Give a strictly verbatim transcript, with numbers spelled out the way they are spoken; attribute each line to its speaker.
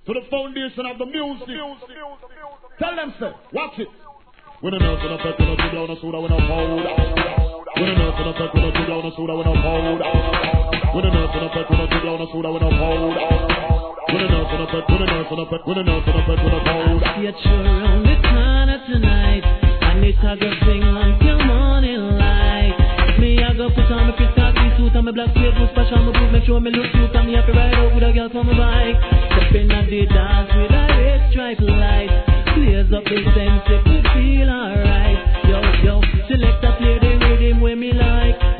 Speaker 1: to the foundation of the music. Tell them, sir, watch it. When the nurse in effect, when I do down the soda, when I hold. When the nurse in effect, when I do down the soda, when I hold. When the nurse in effect, when I do down the soda, when I hold. When the nurse in effect, when the nurse in effect, when the nurse in effect, when I hold.
Speaker 2: Get you around the corner tonight, and it's a good thing until morning light. Me, I go put on my Chris Coffee suit and my black suede boots, patch on my boot, make sure me look cute, and me have to ride out with a girl from my bike. Stepping on the dance with a red stripe light, blaze up the sense, it could feel alright. Yo, yo, select a play the rhythm where me like.